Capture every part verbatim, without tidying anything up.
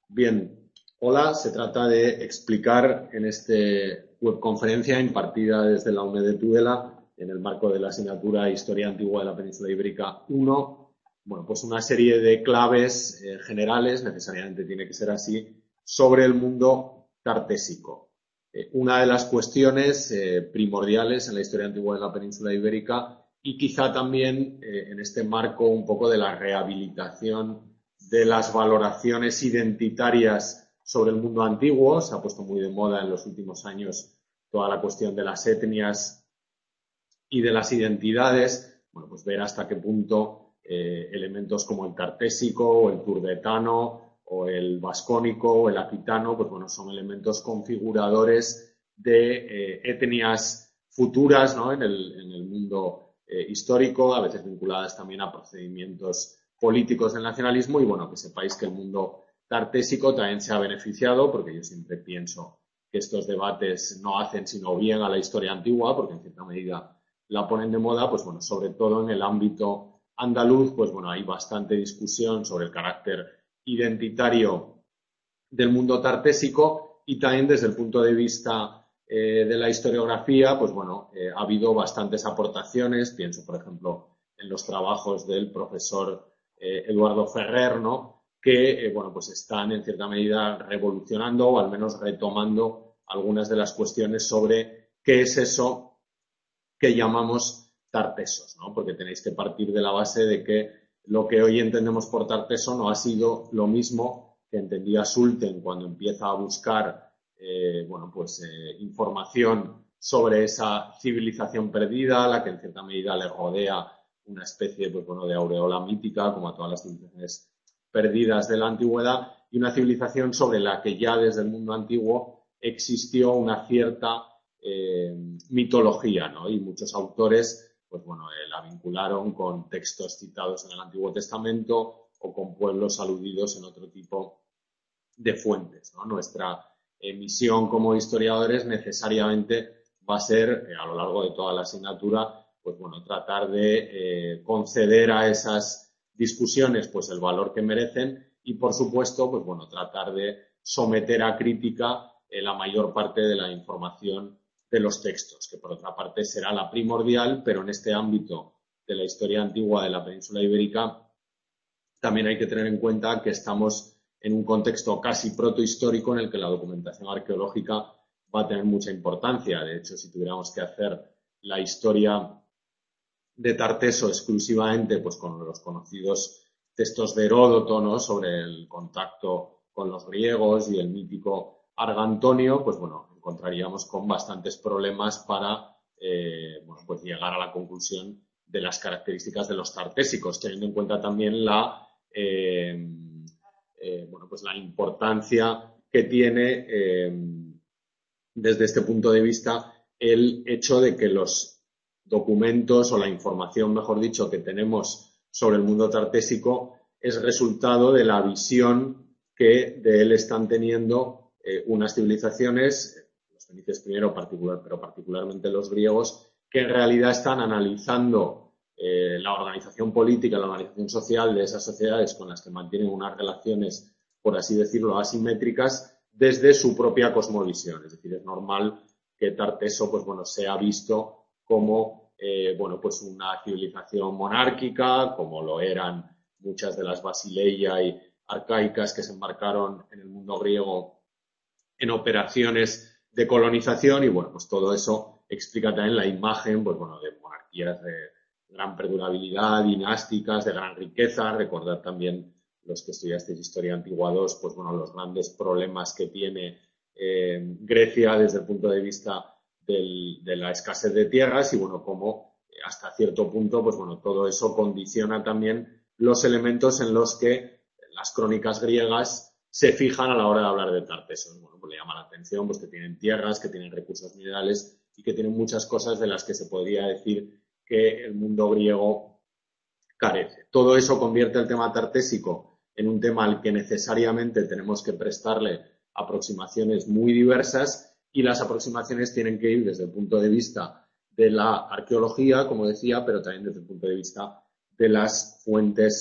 Bien, hola, se trata de explicar en esta webconferencia impartida desde la U N E D de Tudela en el marco de la asignatura Historia Antigua de la Península Ibérica uno, bueno, pues una serie de claves eh, generales, necesariamente tiene que ser así, sobre el mundo tartésico. Eh, una de las cuestiones eh, primordiales en la historia antigua de la Península Ibérica y quizá también eh, en este marco un poco de la rehabilitación de las valoraciones identitarias sobre el mundo antiguo. Se ha puesto muy de moda en los últimos años toda la cuestión de las etnias y de las identidades. Bueno, pues ver hasta qué punto eh, elementos como el tartésico o el turdetano o el vascónico o el aquitano, pues bueno, son elementos configuradores de eh, etnias futuras, ¿no? en, el, en el mundo eh, histórico, a veces vinculadas también a procedimientos políticos del nacionalismo. Y bueno, que sepáis que el mundo tartésico también se ha beneficiado, porque yo siempre pienso que estos debates no hacen sino bien a la historia antigua, porque en cierta medida la ponen de moda, pues bueno, sobre todo en el ámbito andaluz, pues bueno, hay bastante discusión sobre el carácter identitario del mundo tartésico, y también desde el punto de vista eh, de la historiografía, pues bueno, eh, ha habido bastantes aportaciones. Pienso, por ejemplo, en los trabajos del profesor eh, Eduardo Ferrer, ¿no? que, eh, bueno, pues están en cierta medida revolucionando o al menos retomando algunas de las cuestiones sobre qué es eso que llamamos tartesos, ¿no? Porque tenéis que partir de la base de que lo que hoy entendemos por tarteso no ha sido lo mismo que entendía Sulten cuando empieza a buscar eh, bueno, pues, eh, información sobre esa civilización perdida, a la que en cierta medida le rodea una especie pues, bueno, de aureola mítica, como a todas las civilizaciones perdidas de la antigüedad, y una civilización sobre la que ya desde el mundo antiguo existió una cierta Eh, mitología, ¿no? Y muchos autores, pues bueno, eh, la vincularon con textos citados en el Antiguo Testamento o con pueblos aludidos en otro tipo de fuentes, ¿no? Nuestra eh, misión como historiadores necesariamente va a ser, eh, a lo largo de toda la asignatura, pues bueno, tratar de eh, conceder a esas discusiones pues el valor que merecen y, por supuesto, pues bueno, tratar de someter a crítica eh, la mayor parte de la información de los textos, que por otra parte será la primordial, pero en este ámbito de la historia antigua de la península ibérica también hay que tener en cuenta que estamos en un contexto casi protohistórico en el que la documentación arqueológica va a tener mucha importancia. De hecho, si tuviéramos que hacer la historia de Tarteso exclusivamente pues con los conocidos textos de Heródoto, ¿no? sobre el contacto con los griegos y el mítico Argantonio, pues bueno, encontraríamos con bastantes problemas para eh, bueno, pues llegar a la conclusión de las características de los tartésicos, teniendo en cuenta también la, eh, eh, bueno, pues la importancia que tiene eh, desde este punto de vista el hecho de que los documentos o la información, mejor dicho, que tenemos sobre el mundo tartésico es resultado de la visión que de él están teniendo eh, unas civilizaciones, los fenicios primero, particular, pero particularmente los griegos, que en realidad están analizando eh, la organización política, la organización social de esas sociedades con las que mantienen unas relaciones, por así decirlo, asimétricas desde su propia cosmovisión. Es decir, es normal que Tarteso pues, bueno, sea visto como eh, bueno, pues una civilización monárquica, como lo eran muchas de las basileia arcaicas que se embarcaron en el mundo griego en operaciones de colonización. Y bueno, pues todo eso explica también la imagen pues, bueno, de monarquías de gran perdurabilidad, dinásticas, de gran riqueza. Recordad también los que estudiasteis Historia Antigua dos, pues bueno, los grandes problemas que tiene eh, Grecia desde el punto de vista del, de la escasez de tierras y bueno, como hasta cierto punto, pues bueno, todo eso condiciona también los elementos en los que las crónicas griegas se fijan a la hora de hablar de Tartesos. Bueno, pues le llama la atención pues que tienen tierras, que tienen recursos minerales y que tienen muchas cosas de las que se podría decir que el mundo griego carece. Todo eso convierte el tema tartésico en un tema al que necesariamente tenemos que prestarle aproximaciones muy diversas, y las aproximaciones tienen que ir desde el punto de vista de la arqueología, como decía, pero también desde el punto de vista de las fuentes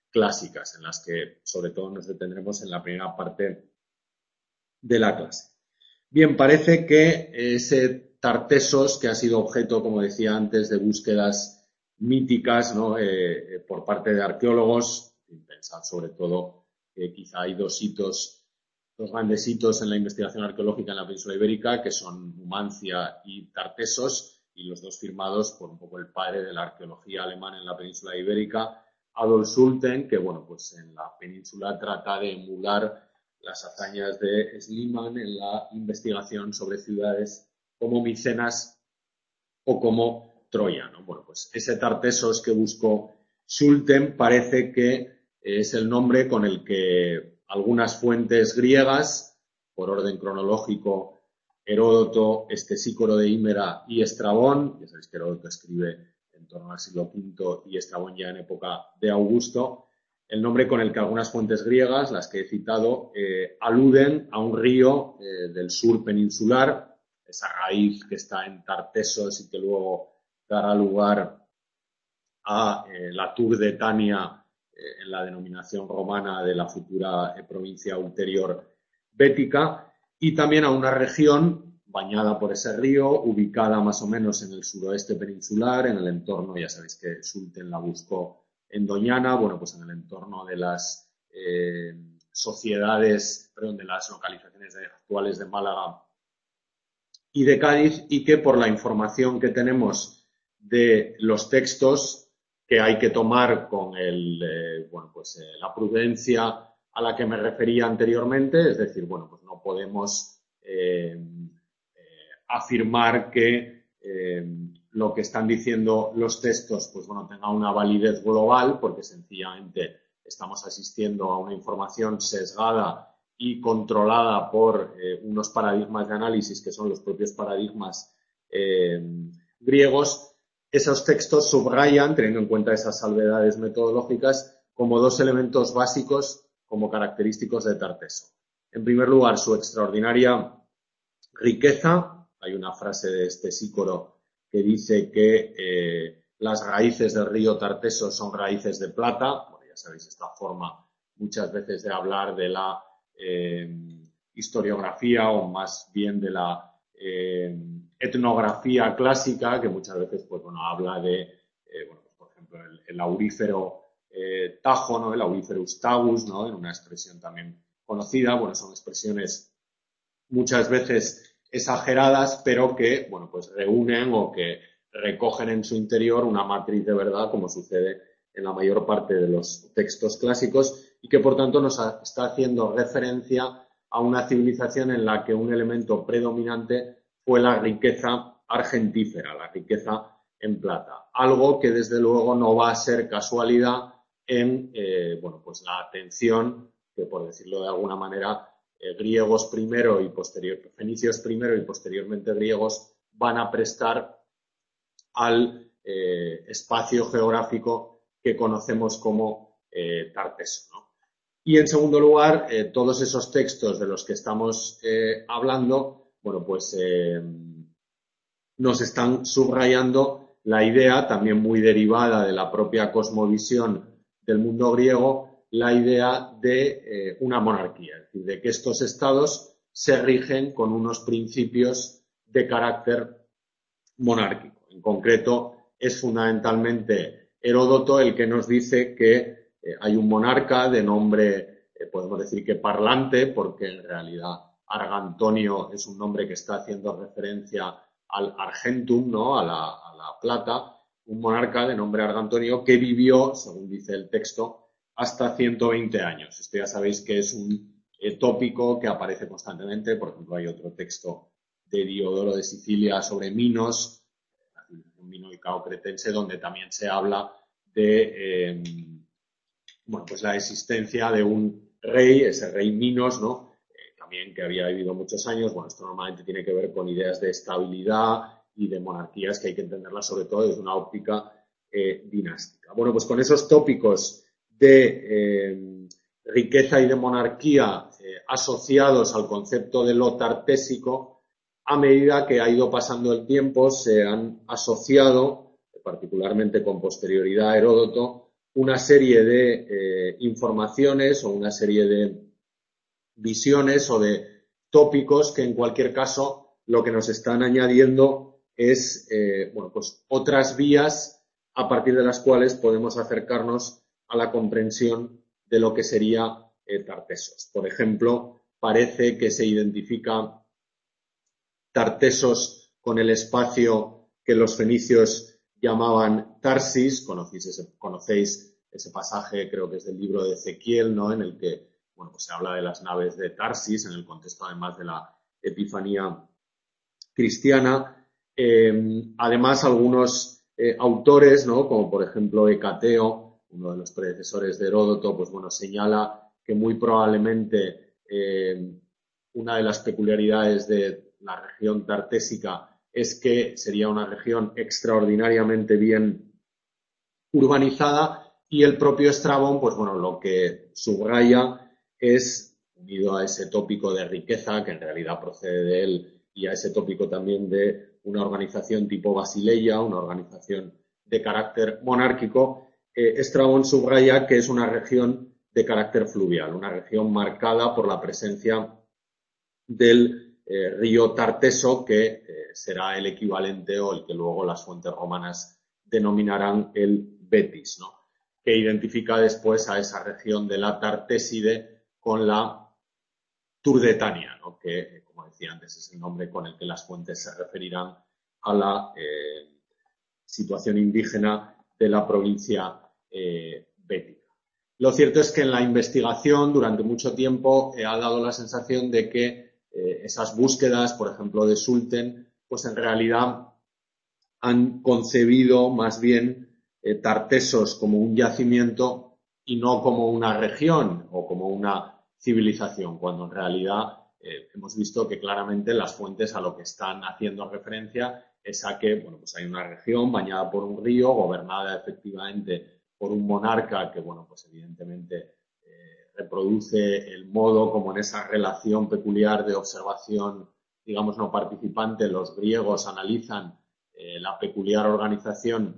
clásicas, en las que sobre todo nos detendremos en la primera parte de la clase. Bien, parece que ese Tartessos, que ha sido objeto, como decía antes, de búsquedas míticas, ¿no? eh, por parte de arqueólogos, pensad sobre todo que quizá hay dos hitos, dos grandes hitos en la investigación arqueológica en la península ibérica, que son Numancia y Tartessos, y los dos firmados por un poco el padre de la arqueología alemana en la península ibérica, Adolf Schulten, que bueno, pues en la península trata de emular las hazañas de Schliemann en la investigación sobre ciudades como Micenas o como Troya, ¿no? Bueno, pues ese Tartessos que buscó Schulten parece que es el nombre con el que algunas fuentes griegas, por orden cronológico, Heródoto, Estesícoro de Hímera y Estrabón, ya sabéis que Heródoto escribe en torno al siglo quinto y Estrabón ya en época de Augusto, el nombre con el que algunas fuentes griegas, las que he citado, eh, aluden a un río eh, del sur peninsular, esa raíz que está en Tartessos y que luego dará lugar a eh, la Tour de Tania eh, en la denominación romana de la futura eh, provincia ulterior bética, y también a una región bañada por ese río, ubicada más o menos en el suroeste peninsular, en el entorno, ya sabéis que Schulten la buscó en Doñana, bueno, pues en el entorno de las eh, sociedades, perdón, de las localizaciones de, actuales de Málaga y de Cádiz, y que por la información que tenemos de los textos, que hay que tomar con el, eh, bueno, pues, eh, la prudencia a la que me refería anteriormente, es decir, bueno, pues no podemos eh, eh, afirmar que eh, lo que están diciendo los textos, pues bueno, tenga una validez global, porque sencillamente estamos asistiendo a una información sesgada y controlada por eh, unos paradigmas de análisis que son los propios paradigmas eh, griegos. Esos textos subrayan, teniendo en cuenta esas salvedades metodológicas, como dos elementos básicos como característicos de Tarteso. En primer lugar, su extraordinaria riqueza. Hay una frase de Estesícoro que dice que eh, las raíces del río Tarteso son raíces de plata. Bueno, ya sabéis esta forma muchas veces de hablar de la eh, historiografía, o más bien de la eh, etnografía clásica, que muchas veces pues, bueno, habla de, eh, bueno, pues, por ejemplo, el, el aurífero eh, Tajo, ¿no? El auriferus tagus, ¿no? En una expresión también conocida. Bueno, son expresiones muchas veces exageradas, pero que, bueno, pues reúnen o que recogen en su interior una matriz de verdad, como sucede en la mayor parte de los textos clásicos, y que por tanto nos está haciendo referencia a una civilización en la que un elemento predominante fue la riqueza argentífera, la riqueza en plata. Algo que desde luego no va a ser casualidad en, eh, bueno, pues la atención que, por decirlo de alguna manera, eh, griegos primero y posterior, fenicios primero y posteriormente griegos van a prestar al eh, espacio geográfico que conocemos como eh, Tarteso, ¿no? Y en segundo lugar, eh, todos esos textos de los que estamos eh, hablando, bueno, pues eh, nos están subrayando la idea, también muy derivada de la propia cosmovisión del mundo griego, la idea de eh, una monarquía, es decir, de que estos estados se rigen con unos principios de carácter monárquico. En concreto, es fundamentalmente Heródoto el que nos dice que eh, hay un monarca de nombre, eh, podemos decir que parlante, porque en realidad Argantonio es un nombre que está haciendo referencia al argentum, ¿no? a, la, a la plata, un monarca de nombre Argantonio que vivió, según dice el texto, hasta ciento veinte años. Esto ya sabéis que es un eh, tópico que aparece constantemente. Por ejemplo, hay otro texto de Diodoro de Sicilia sobre Minos, la civilización minoicao-cretense, donde también se habla de eh, bueno, pues la existencia de un rey, ese rey Minos, ¿no? Eh, también que había vivido muchos años. Bueno, esto normalmente tiene que ver con ideas de estabilidad y de monarquías que hay que entenderlas sobre todo desde una óptica eh, dinástica. Bueno, pues con esos tópicos de eh, riqueza y de monarquía eh, asociados al concepto de lo tartésico, a medida que ha ido pasando el tiempo se han asociado, particularmente con posterioridad a Heródoto, una serie de eh, informaciones o una serie de visiones o de tópicos que en cualquier caso lo que nos están añadiendo es eh, bueno, pues otras vías a partir de las cuales podemos acercarnos a la comprensión de lo que sería eh, Tartesos. Por ejemplo, parece que se identifica Tartesos con el espacio que los fenicios llamaban Tarsis. Conocéis ese, conocéis ese pasaje, creo que es del libro de Ezequiel, ¿no? En el que bueno, pues se habla de las naves de Tarsis, en el contexto además de la Epifanía cristiana. Eh, además, algunos eh, autores, ¿no? Como por ejemplo Hecateo, uno de los predecesores de Heródoto, pues bueno, señala que muy probablemente eh, una de las peculiaridades de la región tartésica es que sería una región extraordinariamente bien urbanizada, y el propio Estrabón, pues bueno, lo que subraya es, unido a ese tópico de riqueza, que en realidad procede de él, y a ese tópico también de una organización tipo Basileia, una organización de carácter monárquico, eh, Estrabón subraya que es una región de carácter fluvial, una región marcada por la presencia del eh, río Tarteso, que eh, será el equivalente o el que luego las fuentes romanas denominarán el Betis, ¿no? Que identifica después a esa región de la Tartéside con la Turdetania, ¿no? Que, como decía antes, es el nombre con el que las fuentes se referirán a la eh, situación indígena de la provincia eh, bética. Lo cierto es que en la investigación durante mucho tiempo eh, ha dado la sensación de que eh, esas búsquedas, por ejemplo, de Sulten, pues en realidad han concebido más bien eh, Tartesos como un yacimiento y no como una región o como una civilización, cuando en realidad eh, hemos visto que claramente las fuentes a lo que están haciendo referencia es a que bueno, pues hay una región bañada por un río, gobernada efectivamente por un monarca que, bueno, pues evidentemente eh, reproduce el modo como en esa relación peculiar de observación, digamos, no participante, los griegos analizan Eh, la peculiar organización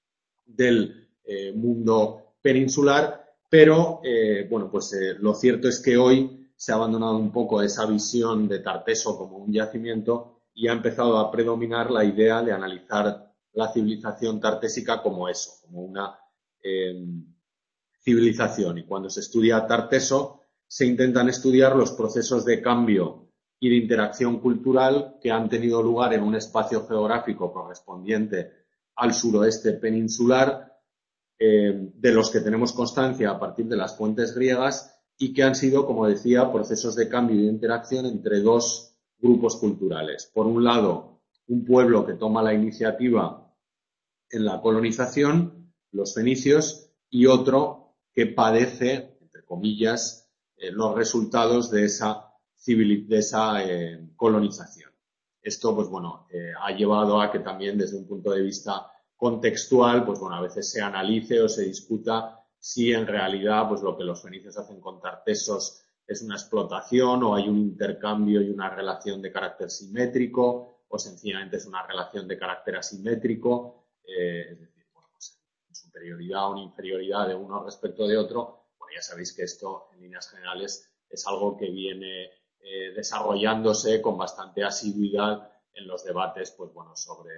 del eh, mundo peninsular, pero eh, bueno, pues eh, lo cierto es que hoy se ha abandonado un poco esa visión de Tarteso como un yacimiento y ha empezado a predominar la idea de analizar la civilización tartésica como eso, como una eh, civilización. Y cuando se estudia Tarteso, se intentan estudiar los procesos de cambio y de interacción cultural que han tenido lugar en un espacio geográfico correspondiente al suroeste peninsular, eh, de los que tenemos constancia a partir de las fuentes griegas y que han sido, como decía, procesos de cambio y de interacción entre dos grupos culturales. Por un lado, un pueblo que toma la iniciativa en la colonización, los fenicios, y otro que padece, entre comillas, eh, los resultados de esa de esa eh, colonización. Esto, pues bueno, eh, ha llevado a que también desde un punto de vista contextual, pues bueno, a veces se analice o se discuta si en realidad, pues lo que los fenicios hacen con Tartesos es una explotación o hay un intercambio y una relación de carácter simétrico o sencillamente es una relación de carácter asimétrico, eh, es decir, bueno, pues en superioridad o en inferioridad de uno respecto de otro. Bueno, ya sabéis que esto en líneas generales es algo que viene Eh, desarrollándose con bastante asiduidad en los debates, pues bueno, sobre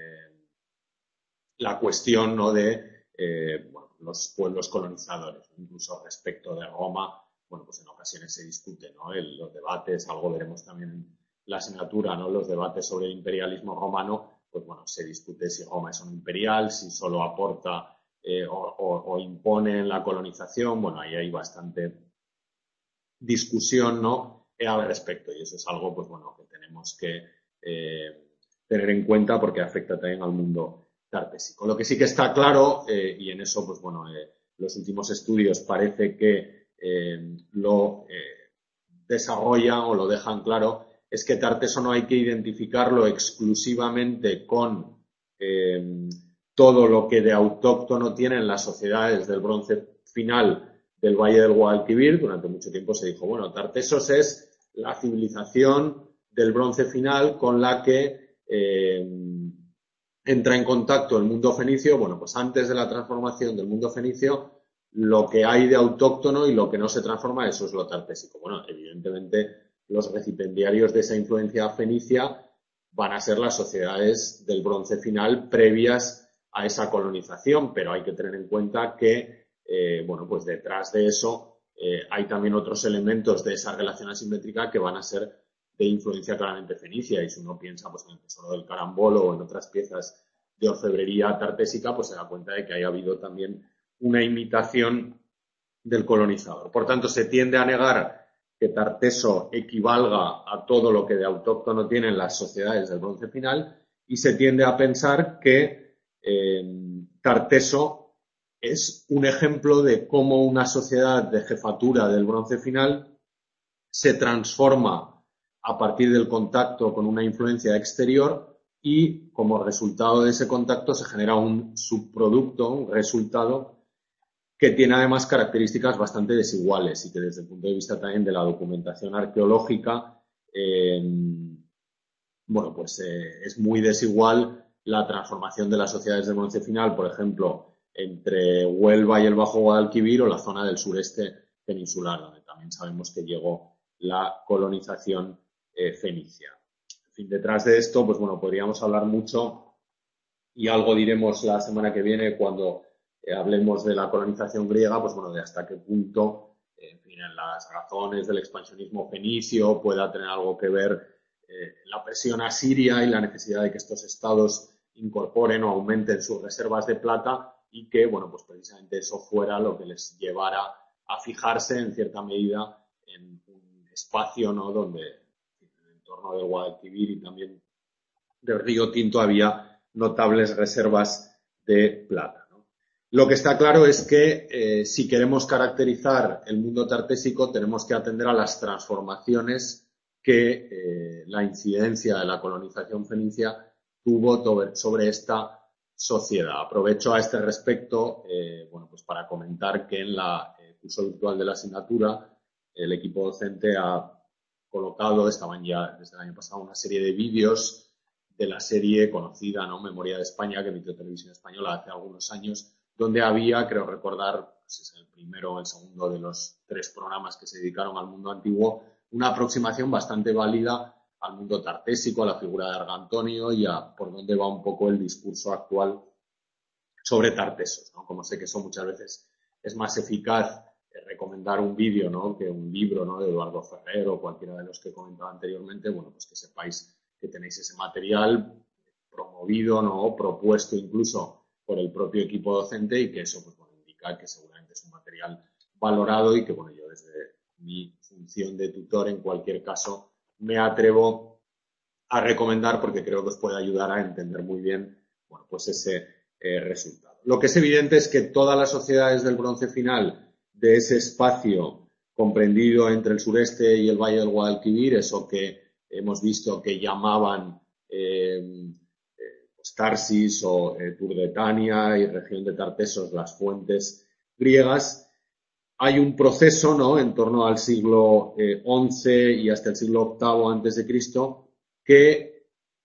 la cuestión, ¿no? de eh, bueno, los pueblos colonizadores, incluso respecto de Roma, bueno, pues en ocasiones se discute, ¿no? El, los debates, algo veremos también en la asignatura, ¿no? Los debates sobre el imperialismo romano, pues bueno, se discute si Roma es un imperial, si solo aporta eh, o, o, o impone en la colonización. Bueno, ahí hay bastante discusión, ¿no? al respecto, y eso es algo, pues bueno, que tenemos que eh, tener en cuenta porque afecta también al mundo tartésico. Lo que sí que está claro, eh, y en eso, pues bueno, eh, los últimos estudios parece que eh, lo eh, desarrollan o lo dejan claro, es que Tarteso no hay que identificarlo exclusivamente con eh, todo lo que de autóctono tienen las sociedades del bronce final del Valle del Guadalquivir. Durante mucho tiempo se dijo, bueno, Tartesos es la civilización del bronce final con la que eh, entra en contacto el mundo fenicio. Bueno, pues antes de la transformación del mundo fenicio lo que hay de autóctono y lo que no se transforma, eso es lo tartésico. Bueno, evidentemente los recipiendarios de esa influencia fenicia van a ser las sociedades del bronce final previas a esa colonización, pero hay que tener en cuenta que, eh, bueno, pues detrás de eso eh, hay también otros elementos de esa relación asimétrica que van a ser de influencia claramente fenicia, y si uno piensa pues en el tesoro del carambolo o en otras piezas de orfebrería tartésica, pues se da cuenta de que haya habido también una imitación del colonizador. Por tanto, se tiende a negar que Tarteso equivalga a todo lo que de autóctono tienen las sociedades del bronce final, y se tiende a pensar que eh, Tarteso es un ejemplo de cómo una sociedad de jefatura del bronce final se transforma a partir del contacto con una influencia exterior, y como resultado de ese contacto se genera un subproducto, un resultado que tiene además características bastante desiguales y que desde el punto de vista también de la documentación arqueológica, eh, bueno, pues eh, es muy desigual la transformación de las sociedades del bronce final, por ejemplo, entre Huelva y el Bajo Guadalquivir, o la zona del sureste peninsular, donde también sabemos que llegó la colonización eh, fenicia. En fin, detrás de esto, pues bueno, podríamos hablar mucho, y algo diremos la semana que viene cuando eh, hablemos de la colonización griega, pues bueno, de hasta qué punto, eh, en fin, en las razones del expansionismo fenicio pueda tener algo que ver eh, la presión asiria y la necesidad de que estos estados incorporen o aumenten sus reservas de plata, y que, bueno, pues precisamente eso fuera lo que les llevara a fijarse en cierta medida en un espacio, ¿no?, donde en el entorno del Guadalquivir y también del río Tinto había notables reservas de plata, ¿no? Lo que está claro es que eh, si queremos caracterizar el mundo tartésico, tenemos que atender a las transformaciones que eh, la incidencia de la colonización fenicia tuvo sobre esta sociedad. Aprovecho a este respecto eh, bueno, pues para comentar que en la eh, curso virtual de la asignatura el equipo docente ha colocado, estaban ya desde el año pasado, una serie de vídeos de la serie conocida, ¿no?, Memoria de España, que emitió Televisión Española hace algunos años, donde había, creo recordar, pues es el primero o el segundo de los tres programas que se dedicaron al mundo antiguo, una aproximación bastante válida al mundo tartésico, a la figura de Argantonio y a por dónde va un poco el discurso actual sobre Tartesos, ¿no? Como sé que eso muchas veces es más eficaz eh, recomendar un vídeo, ¿no?, que un libro, ¿no?, de Eduardo Ferrer o cualquiera de los que he comentado anteriormente, bueno, pues que sepáis que tenéis ese material promovido, ¿no?, propuesto incluso por el propio equipo docente, y que eso, pues bueno, indica que seguramente es un material valorado y que, bueno, yo desde mi función de tutor en cualquier caso me atrevo a recomendar, porque creo que os puede ayudar a entender muy bien, bueno, pues ese eh, resultado. Lo que es evidente es que todas las sociedades del bronce final de ese espacio comprendido entre el sureste y el Valle del Guadalquivir, eso que hemos visto que llamaban eh, pues Tarsis o eh, Turdetania y región de Tartesos, las fuentes griegas, hay un proceso, ¿no?, en torno al siglo eh, once y hasta el siglo octavo antes de Cristo, que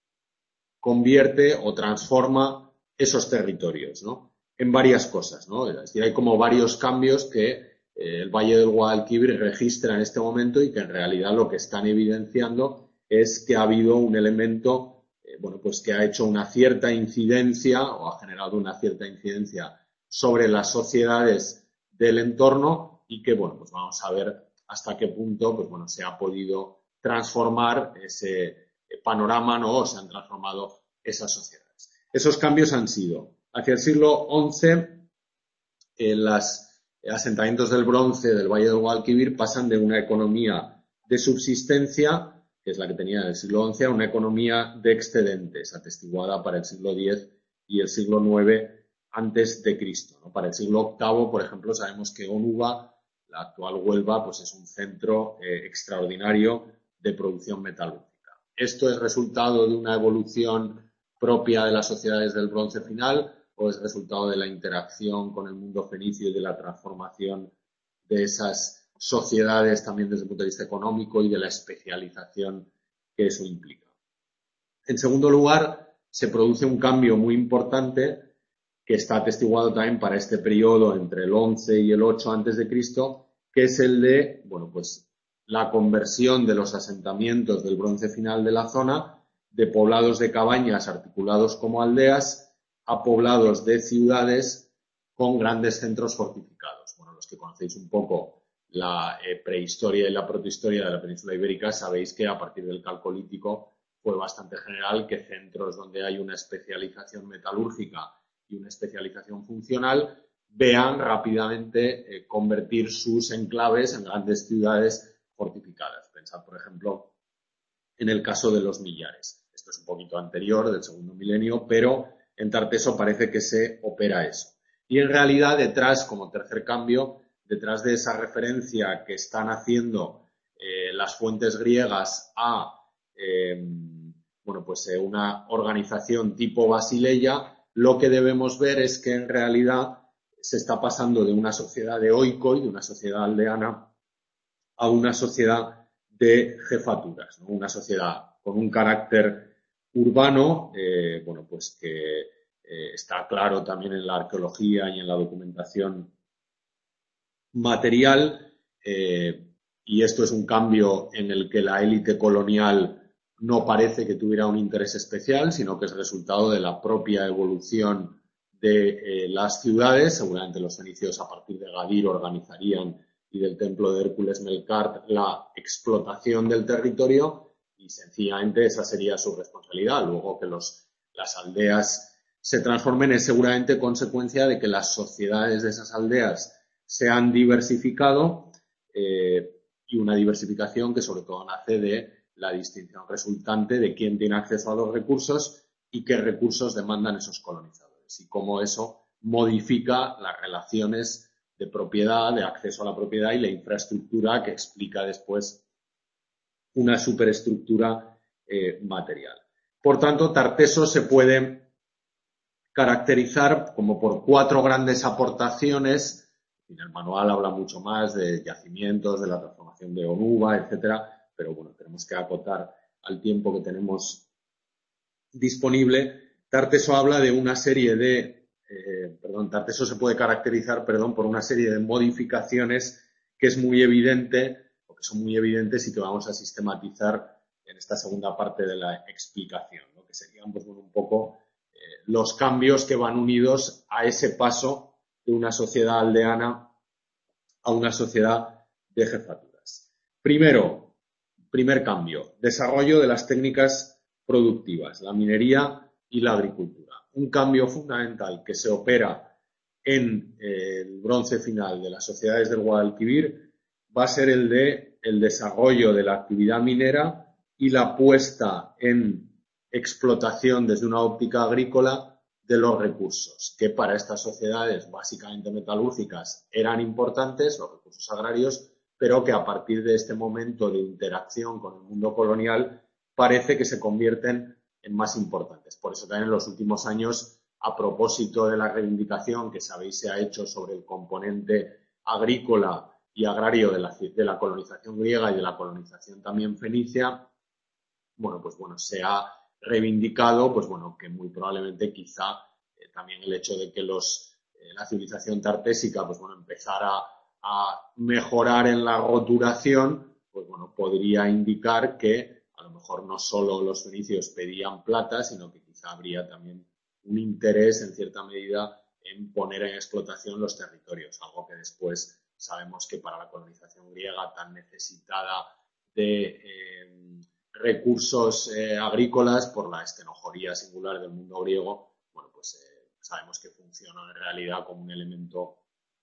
convierte o transforma esos territorios, ¿no?, en varias cosas, ¿no? Es decir, hay como varios cambios que eh, el Valle del Guadalquivir registra en este momento, y que en realidad lo que están evidenciando es que ha habido un elemento, eh, bueno, pues que ha hecho una cierta incidencia o ha generado una cierta incidencia sobre las sociedades del entorno, y que, bueno, pues vamos a ver hasta qué punto, pues bueno, se ha podido transformar ese panorama, ¿no?, o se han transformado esas sociedades. Esos cambios han sido, hacia el siglo once, eh, los asentamientos del bronce del Valle del Guadalquivir pasan de una economía de subsistencia, que es la que tenía en el siglo once, a una economía de excedentes, atestiguada para el siglo diez y el siglo nueve antes de Cristo, ¿no? Para el siglo octavo, por ejemplo, sabemos que Onuba, la actual Huelva, pues es un centro eh, extraordinario de producción metalúrgica. ¿Esto es resultado de una evolución propia de las sociedades del bronce final, o es resultado de la interacción con el mundo fenicio y de la transformación de esas sociedades también desde el punto de vista económico y de la especialización que eso implica? En segundo lugar, se produce un cambio muy importante que está atestiguado también para este periodo entre el once y el ocho antes de Cristo, que es el de, bueno, pues la conversión de los asentamientos del bronce final de la zona de poblados de cabañas articulados como aldeas a poblados de ciudades con grandes centros fortificados. Bueno, los que conocéis un poco la eh, prehistoria y la protohistoria de la península ibérica sabéis que a partir del Calcolítico fue bastante general que centros donde hay una especialización metalúrgica y una especialización funcional vean rápidamente eh, convertir sus enclaves en grandes ciudades fortificadas. Pensad, por ejemplo, en el caso de los millares. Esto es un poquito anterior, del segundo milenio, pero en Tarteso parece que se opera eso. Y en realidad detrás, como tercer cambio, detrás de esa referencia que están haciendo eh, las fuentes griegas a eh, bueno, pues, eh, una organización tipo Basileia, lo que debemos ver es que en realidad se está pasando de una sociedad de oikoi, de una sociedad aldeana, a una sociedad de jefaturas, ¿no? Una sociedad con un carácter urbano, eh, bueno, pues que eh, está claro también en la arqueología y en la documentación material, eh, y esto es un cambio en el que la élite colonial no parece que tuviera un interés especial, sino que es resultado de la propia evolución de eh, las ciudades. Seguramente los fenicios a partir de Gadir organizarían y del templo de Hércules Melkart la explotación del territorio y sencillamente esa sería su responsabilidad. Luego que los, las aldeas se transformen es seguramente consecuencia de que las sociedades de esas aldeas se han diversificado eh, y una diversificación que sobre todo nace de la distinción resultante de quién tiene acceso a los recursos y qué recursos demandan esos colonizadores y cómo eso modifica las relaciones de propiedad, de acceso a la propiedad y la infraestructura que explica después una superestructura eh, material. Por tanto, Tarteso se puede caracterizar como por cuatro grandes aportaciones. En el manual habla mucho más de yacimientos, de la transformación de Onuba, etcétera, pero bueno, tenemos que acotar al tiempo que tenemos disponible. Tarteso habla de una serie de, eh, perdón, Tarteso se puede caracterizar, perdón, por una serie de modificaciones que es muy evidente, o que son muy evidentes y que vamos a sistematizar en esta segunda parte de la explicación, ¿no? Que serían, pues, bueno, un poco eh, los cambios que van unidos a ese paso de una sociedad aldeana a una sociedad de jefaturas. Primero, primer cambio, desarrollo de las técnicas productivas, la minería y la agricultura. Un cambio fundamental que se opera en eh, el bronce final de las sociedades del Guadalquivir va a ser el de el desarrollo de la actividad minera y la puesta en explotación desde una óptica agrícola de los recursos, que para estas sociedades básicamente metalúrgicas eran importantes, los recursos agrarios, pero que a partir de este momento de interacción con el mundo colonial parece que se convierten en más importantes. Por eso también en los últimos años, a propósito de la reivindicación que sabéis se ha hecho sobre el componente agrícola y agrario de la, de la colonización griega y de la colonización también fenicia, bueno, pues bueno, se ha reivindicado, pues bueno, que muy probablemente quizá eh, también el hecho de que los, eh, la civilización tartésica, pues bueno, empezara a mejorar en la roturación, pues bueno, podría indicar que a lo mejor no solo los fenicios pedían plata, sino que quizá habría también un interés en cierta medida en poner en explotación los territorios, algo que después sabemos que para la colonización griega tan necesitada de eh, recursos eh, agrícolas por la estenojoría singular del mundo griego, bueno, pues eh, sabemos que funciona en realidad como un elemento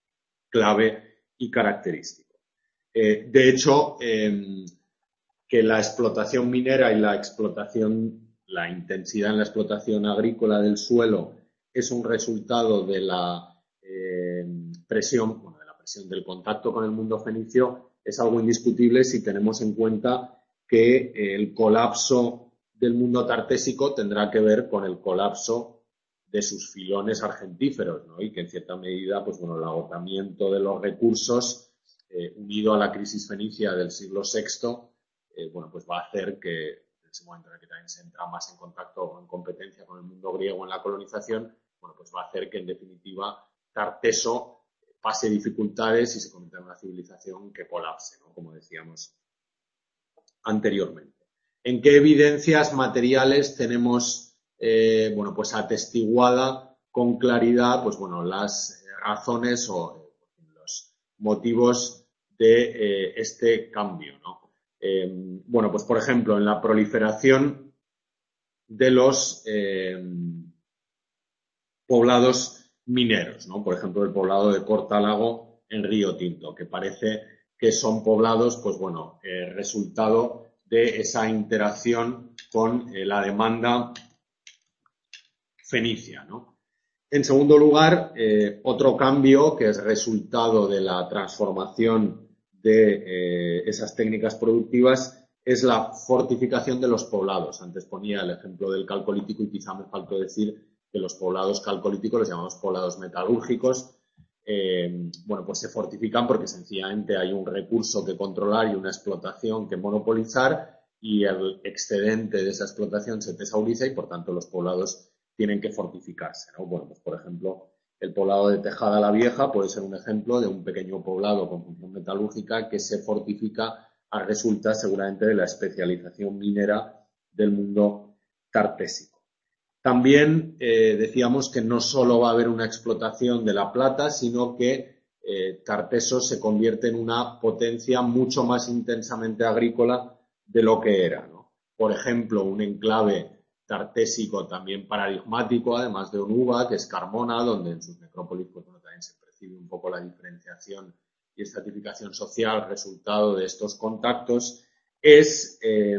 clave y característico. Eh, de hecho, eh, que la explotación minera y la explotación, la intensidad en la explotación agrícola del suelo es un resultado de la eh, presión, bueno, de la presión del contacto con el mundo fenicio, es algo indiscutible si tenemos en cuenta que el colapso del mundo tartésico tendrá que ver con el colapso de sus filones argentíferos, ¿no? Y que en cierta medida, pues bueno, el agotamiento de los recursos eh, unido a la crisis fenicia del siglo sexto, eh, bueno, pues va a hacer que en ese momento en el que también se entra más en contacto o en competencia con el mundo griego en la colonización, bueno, pues va a hacer que, en definitiva, Tarteso pase dificultades y se convierta en una civilización que colapse, ¿no? Como decíamos anteriormente. ¿En qué evidencias materiales tenemos, eh, bueno, pues atestiguada con claridad, pues bueno, las razones o eh, los motivos de eh, este cambio, ¿no? Eh, bueno, pues por ejemplo, en la proliferación de los eh, poblados mineros, ¿no? Por ejemplo, el poblado de Cortálago en Río Tinto, que parece que son poblados, pues bueno, eh, resultado de esa interacción con eh, la demanda fenicia, ¿no? En segundo lugar, eh, otro cambio que es resultado de la transformación de eh, esas técnicas productivas es la fortificación de los poblados. Antes ponía el ejemplo del calcolítico y quizá me faltó decir que los poblados calcolíticos los llamamos poblados metalúrgicos. Eh, bueno, pues se fortifican porque sencillamente hay un recurso que controlar y una explotación que monopolizar y el excedente de esa explotación se tesauriza y por tanto los poblados tienen que fortificarse, ¿no? Bueno, pues por ejemplo, el poblado de Tejada la Vieja puede ser un ejemplo de un pequeño poblado con función metalúrgica que se fortifica a resulta seguramente de la especialización minera del mundo tartésico. También eh, decíamos que no solo va a haber una explotación de la plata, sino que eh, Tarteso se convierte en una potencia mucho más intensamente agrícola de lo que era, ¿no? Por ejemplo, un enclave tartésico también paradigmático, además de Onuba, que es Carmona, donde en sus necrópolis pues, bueno, también se percibe un poco la diferenciación y estratificación social resultado de estos contactos, es, eh,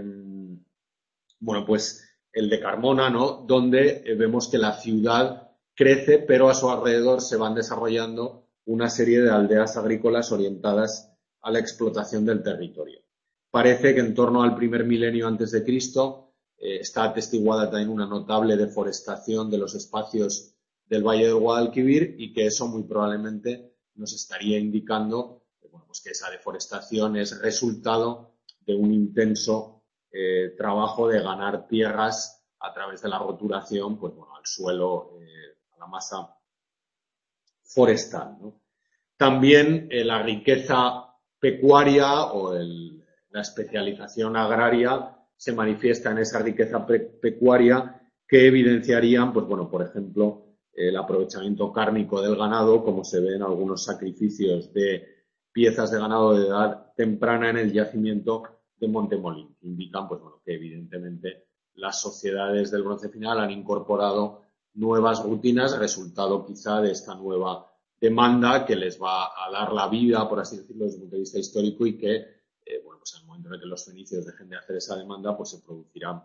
bueno, pues el de Carmona, ¿no? Donde eh, vemos que la ciudad crece, pero a su alrededor se van desarrollando una serie de aldeas agrícolas orientadas a la explotación del territorio. Parece que en torno al primer milenio antes de Cristo eh, está atestiguada también una notable deforestación de los espacios del Valle del Guadalquivir y que eso muy probablemente nos estaría indicando eh, bueno, pues que esa deforestación es resultado de un intenso Eh, trabajo de ganar tierras a través de la roturación, pues bueno, al suelo, eh, a la masa forestal, ¿no? También eh, la riqueza pecuaria o el, la especialización agraria se manifiesta en esa riqueza pe pecuaria que evidenciarían, pues bueno, por ejemplo, el aprovechamiento cárnico del ganado, como se ve en algunos sacrificios de piezas de ganado de edad temprana en el yacimiento de Montemolín, que indican, pues bueno, que evidentemente las sociedades del Bronce Final han incorporado nuevas rutinas, resultado quizá de esta nueva demanda que les va a dar la vida, por así decirlo, desde un punto de vista histórico y que, eh, bueno, pues en el momento en que los fenicios dejen de hacer esa demanda, pues se producirá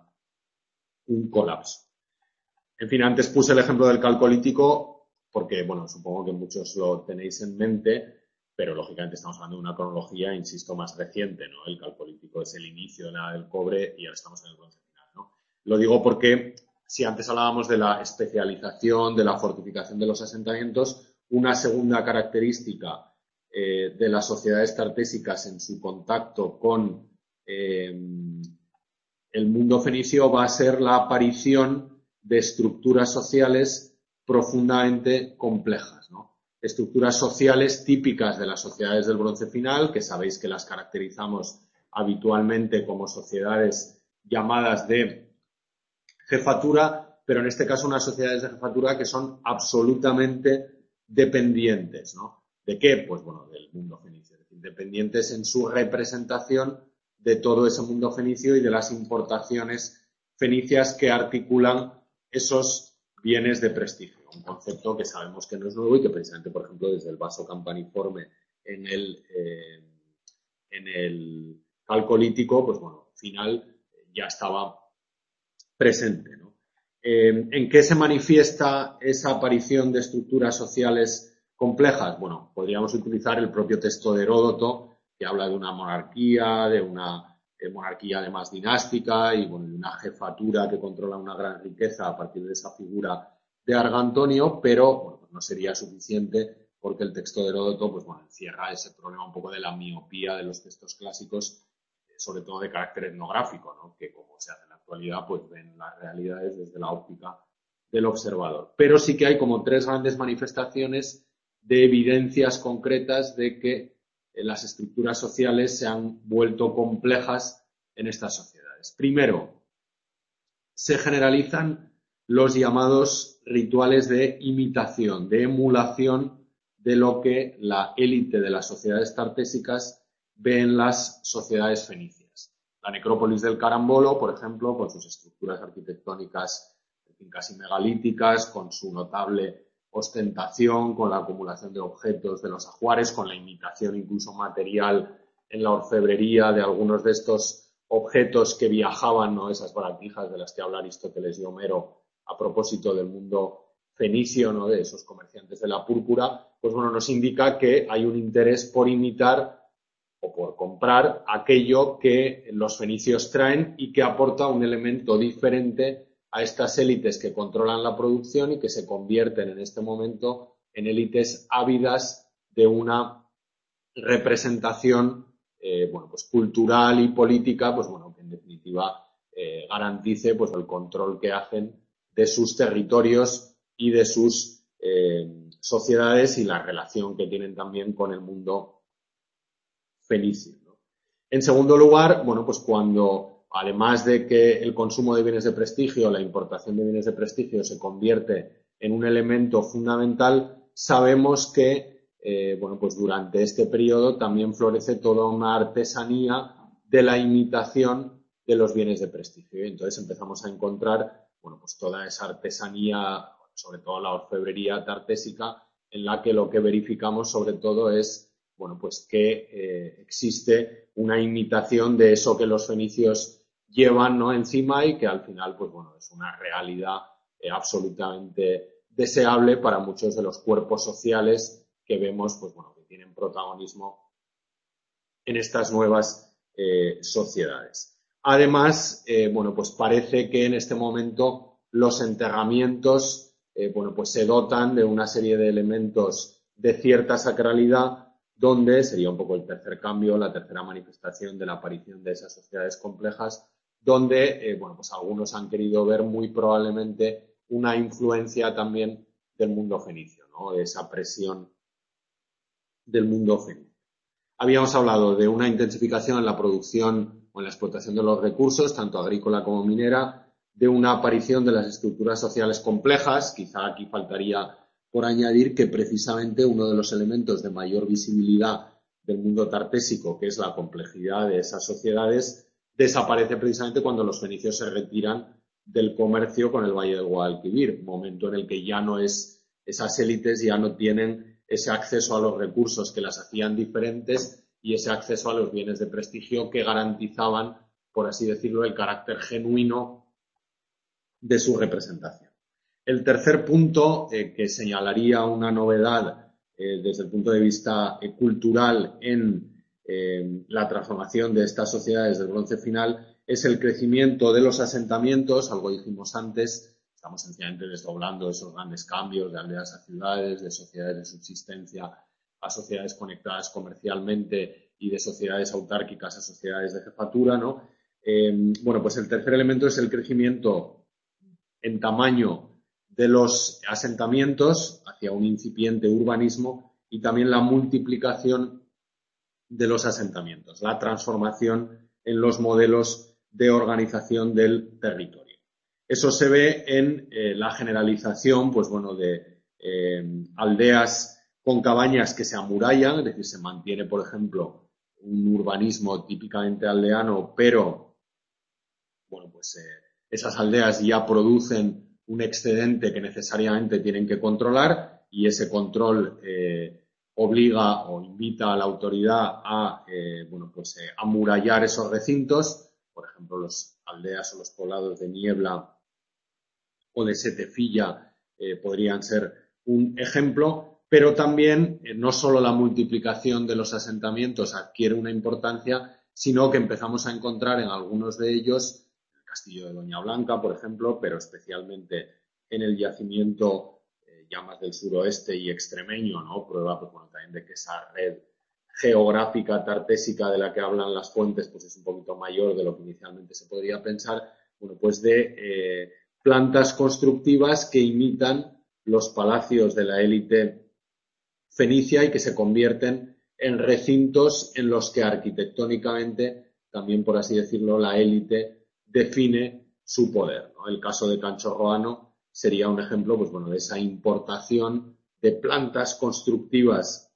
un colapso. En fin, antes puse el ejemplo del calcolítico porque, bueno, supongo que muchos lo tenéis en mente, pero lógicamente estamos hablando de una cronología, insisto, más reciente, ¿no? El calcolítico es el inicio de la del cobre y ahora estamos en el bronce final, ¿no? Lo digo porque si antes hablábamos de la especialización, de la fortificación de los asentamientos, una segunda característica eh, de las sociedades tartésicas en su contacto con eh, el mundo fenicio va a ser la aparición de estructuras sociales profundamente complejas, ¿no? Estructuras sociales típicas de las sociedades del bronce final, que sabéis que las caracterizamos habitualmente como sociedades llamadas de jefatura, pero en este caso unas sociedades de jefatura que son absolutamente dependientes, ¿no? ¿De qué? Pues bueno, del mundo fenicio, es decir, dependientes en su representación de todo ese mundo fenicio y de las importaciones fenicias que articulan esos bienes de prestigio, un concepto que sabemos que no es nuevo y que precisamente, por ejemplo, desde el vaso campaniforme en el, eh, en el calcolítico, pues bueno, al final ya estaba presente, ¿no? Eh, ¿En qué se manifiesta esa aparición de estructuras sociales complejas? Bueno, podríamos utilizar el propio texto de Heródoto, que habla de una monarquía, de una eh, monarquía además dinástica y bueno, de una jefatura que controla una gran riqueza a partir de esa figura de Argantonio, pero bueno, pues no sería suficiente porque el texto de Heródoto pues, bueno, encierra ese problema un poco de la miopía de los textos clásicos, sobre todo de carácter etnográfico, ¿no? Que como se hace en la actualidad, pues ven las realidades desde la óptica del observador. Pero sí que hay como tres grandes manifestaciones de evidencias concretas de que las estructuras sociales se han vuelto complejas en estas sociedades. Primero, se generalizan los llamados rituales de imitación, de emulación de lo que la élite de las sociedades tartésicas ve en las sociedades fenicias. La necrópolis del Carambolo, por ejemplo, con sus estructuras arquitectónicas casi megalíticas, con su notable ostentación, con la acumulación de objetos de los ajuares, con la imitación incluso material en la orfebrería de algunos de estos objetos que viajaban, ¿no? Esas baratijas de las que habla Aristóteles y Homero a propósito del mundo fenicio, ¿no? De esos comerciantes de la púrpura, pues bueno, nos indica que hay un interés por imitar o por comprar aquello que los fenicios traen y que aporta un elemento diferente a estas élites que controlan la producción y que se convierten en este momento en élites ávidas de una representación eh, bueno, pues cultural y política, pues bueno, que en definitiva eh, garantice pues el control que hacen de sus territorios y de sus eh, sociedades y la relación que tienen también con el mundo fenicio, ¿no? En segundo lugar, bueno, pues cuando además de que el consumo de bienes de prestigio, la importación de bienes de prestigio se convierte en un elemento fundamental, sabemos que eh, bueno, pues durante este periodo también florece toda una artesanía de la imitación de los bienes de prestigio. Y entonces empezamos a encontrar bueno, pues toda esa artesanía, sobre todo la orfebrería tartésica, en la que lo que verificamos sobre todo es bueno, pues que eh, existe una imitación de eso que los fenicios llevan, ¿no? Encima y que al final, pues bueno, es una realidad eh, absolutamente deseable para muchos de los cuerpos sociales que vemos, pues bueno, que tienen protagonismo en estas nuevas eh, sociedades. Además, eh, bueno, pues parece que en este momento los enterramientos, eh, bueno, pues se dotan de una serie de elementos de cierta sacralidad, donde sería un poco el tercer cambio, la tercera manifestación de la aparición de esas sociedades complejas, donde, eh, bueno, pues algunos han querido ver muy probablemente una influencia también del mundo fenicio, ¿no? De esa presión del mundo fenicio. Habíamos hablado de una intensificación en la producción o en la explotación de los recursos, tanto agrícola como minera, de una aparición de las estructuras sociales complejas. Quizá aquí faltaría por añadir que precisamente uno de los elementos de mayor visibilidad del mundo tartésico, que es la complejidad de esas sociedades, desaparece precisamente cuando los fenicios se retiran del comercio con el Valle del Guadalquivir, momento en el que ya no es, esas élites ya no tienen ese acceso a los recursos que las hacían diferentes y ese acceso a los bienes de prestigio que garantizaban, por así decirlo, el carácter genuino de su representación. El tercer punto eh, que señalaría una novedad eh, desde el punto de vista eh, cultural en eh, la transformación de estas sociedades del bronce final es el crecimiento de los asentamientos, algo dijimos antes. Estamos sencillamente desdoblando esos grandes cambios de aldeas a ciudades, de sociedades de subsistencia a sociedades conectadas comercialmente y de sociedades autárquicas a sociedades de jefatura, ¿no? Eh, bueno, pues el tercer elemento es el crecimiento en tamaño de los asentamientos hacia un incipiente urbanismo y también la multiplicación de los asentamientos, la transformación en los modelos de organización del territorio. Eso se ve en eh, la generalización, pues bueno, de eh, aldeas con cabañas que se amurallan, es decir, se mantiene, por ejemplo, un urbanismo típicamente aldeano, pero, bueno, pues eh, esas aldeas ya producen un excedente que necesariamente tienen que controlar y ese control eh, obliga o invita a la autoridad a, eh, bueno, pues eh, amurallar esos recintos, por ejemplo, las aldeas o los poblados de Niebla o de Setefilla eh, podrían ser un ejemplo, pero también eh, no solo la multiplicación de los asentamientos adquiere una importancia, sino que empezamos a encontrar en algunos de ellos, el castillo de Doña Blanca, por ejemplo, pero especialmente en el yacimiento eh, ya más del suroeste y extremeño, ¿no? Prueba pues, bueno, también de que esa red geográfica tartésica de la que hablan las fuentes pues es un poquito mayor de lo que inicialmente se podría pensar, bueno, pues de eh, plantas constructivas que imitan los palacios de la élite fenicia y que se convierten en recintos en los que arquitectónicamente, también por así decirlo, la élite define su poder, ¿no? El caso de Cancho Roano sería un ejemplo, pues bueno, de esa importación de plantas constructivas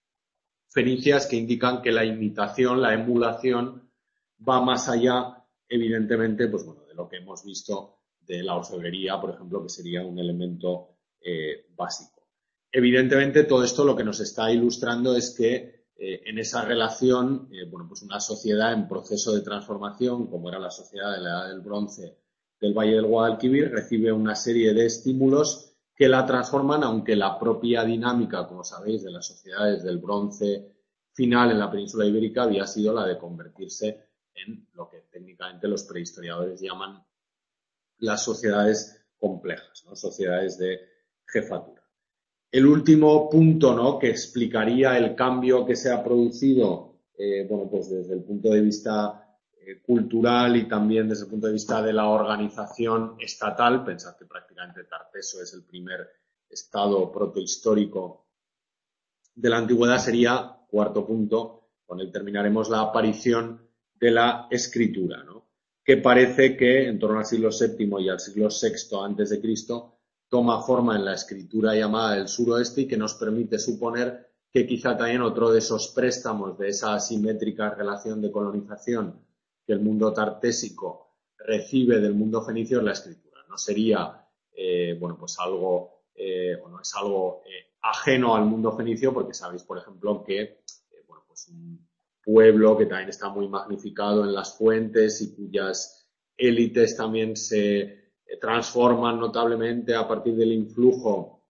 fenicias que indican que la imitación, la emulación va más allá, evidentemente, pues bueno, de lo que hemos visto de la orfebrería, por ejemplo, que sería un elemento eh, básico. Evidentemente, todo esto lo que nos está ilustrando es que eh, en esa relación, eh, bueno, pues una sociedad en proceso de transformación, como era la sociedad de la Edad del Bronce del Valle del Guadalquivir, recibe una serie de estímulos que la transforman, aunque la propia dinámica, como sabéis, de las sociedades del Bronce final en la península ibérica había sido la de convertirse en lo que técnicamente los prehistoriadores llaman las sociedades complejas, ¿no? Sociedades de jefatura. El último punto, ¿no?, que explicaría el cambio que se ha producido, eh, bueno, pues desde el punto de vista eh, cultural y también desde el punto de vista de la organización estatal. Pensad que prácticamente Tarteso es el primer estado protohistórico de la antigüedad. Sería, cuarto punto, con el terminaremos, la aparición de la escritura, ¿no?, que parece que en torno al siglo séptimo y al siglo sexto antes de Cristo toma forma en la escritura llamada del suroeste y que nos permite suponer que quizá también otro de esos préstamos de esa asimétrica relación de colonización que el mundo tartésico recibe del mundo fenicio es la escritura. No sería, eh, bueno, pues algo, eh, o no es algo eh, ajeno al mundo fenicio, porque sabéis, por ejemplo, que, eh, bueno, pues un pueblo que también está muy magnificado en las fuentes y cuyas élites también se transforman notablemente a partir del influjo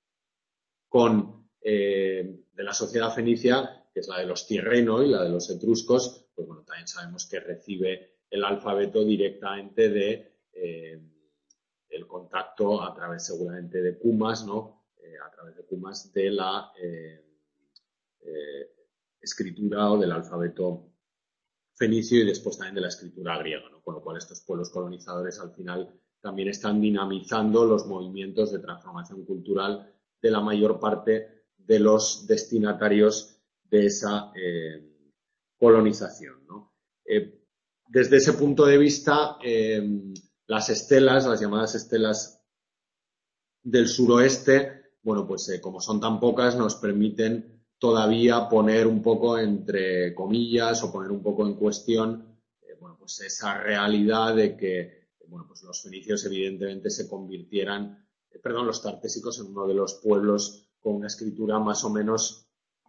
con, eh, de la sociedad fenicia, que es la de los tirreno y la de los etruscos, pues bueno, también sabemos que recibe el alfabeto directamente de eh, el contacto a través seguramente de cumas, ¿no? Eh, a través de cumas de la eh, eh, escritura o del alfabeto fenicio y después también de la escritura griega, ¿no? Con lo cual estos pueblos colonizadores al final también están dinamizando los movimientos de transformación cultural de la mayor parte de los destinatarios de esa eh, colonización, ¿no? Eh, desde ese punto de vista, eh, las estelas, las llamadas estelas del suroeste, bueno, pues eh, como son tan pocas, nos permiten todavía poner un poco entre comillas o poner un poco en cuestión eh, bueno, pues esa realidad de que bueno, pues los fenicios evidentemente se convirtieran, eh, perdón, los tartésicos en uno de los pueblos con una escritura más o menos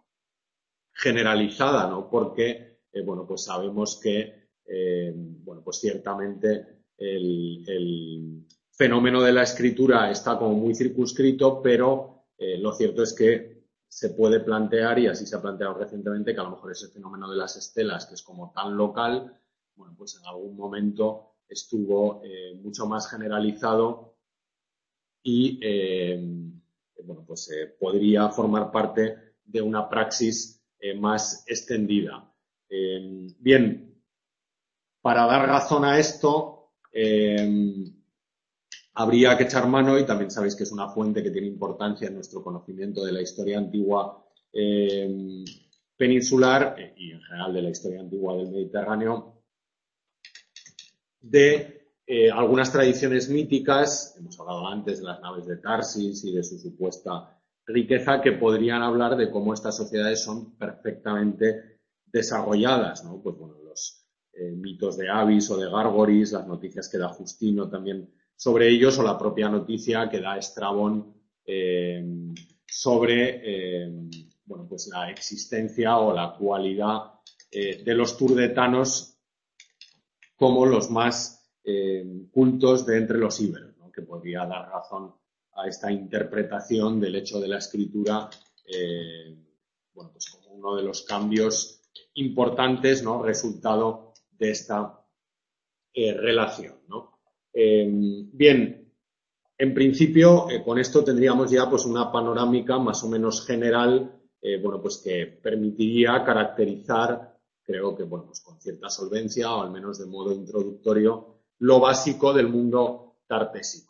generalizada, ¿no? Porque, eh, bueno, pues sabemos que, eh, bueno, pues ciertamente el, el fenómeno de la escritura está como muy circunscrito, pero eh, lo cierto es que se puede plantear, y así se ha planteado recientemente, que a lo mejor ese fenómeno de las estelas, que es como tan local, bueno, pues en algún momento estuvo eh, mucho más generalizado y, eh, bueno, pues eh, podría formar parte de una praxis eh, más extendida. Eh, bien, para dar razón a esto, eh, habría que echar mano, y también sabéis que es una fuente que tiene importancia en nuestro conocimiento de la historia antigua eh, peninsular eh, y en general de la historia antigua del Mediterráneo, de eh, algunas tradiciones míticas. Hemos hablado antes de las naves de Tarsis y de su supuesta riqueza, que podrían hablar de cómo estas sociedades son perfectamente desarrolladas, ¿no? Pues bueno, los eh, mitos de Avis o de Gárgoris, las noticias que da Justino también sobre ellos, o la propia noticia que da Estrabón eh, sobre eh, bueno, pues la existencia o la cualidad eh, de los turdetanos como los más eh, cultos de entre los íberos, ¿no? Que podría dar razón a esta interpretación del hecho de la escritura, eh, bueno, pues como uno de los cambios importantes, ¿no?, resultado de esta eh, relación, ¿no? Eh, bien, en principio, eh, con esto tendríamos ya pues una panorámica más o menos general, eh, bueno, pues que permitiría caracterizar, creo que, bueno, pues con cierta solvencia, o al menos de modo introductorio, lo básico del mundo tartésico.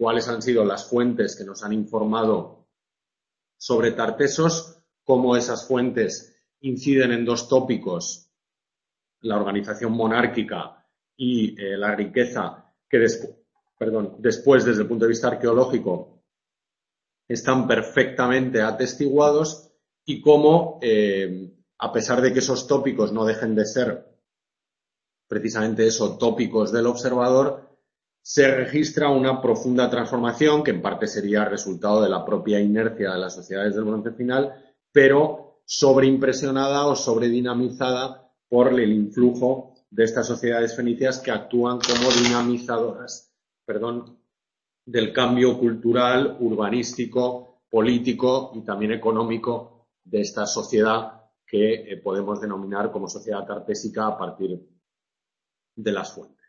cuáles han sido las fuentes que nos han informado sobre Tartessos, cómo esas fuentes inciden en dos tópicos, la organización monárquica y eh, la riqueza que después, perdón, después desde el punto de vista arqueológico están perfectamente atestiguados y cómo, eh, a pesar de que esos tópicos no dejen de ser precisamente eso, tópicos del observador, se registra una profunda transformación que en parte sería resultado de la propia inercia de las sociedades del Bronce final, pero sobreimpresionada o sobredinamizada por el influjo de estas sociedades fenicias que actúan como dinamizadoras, perdón, del cambio cultural, urbanístico, político y también económico de esta sociedad que eh, podemos denominar como sociedad tartésica a partir de las fuentes.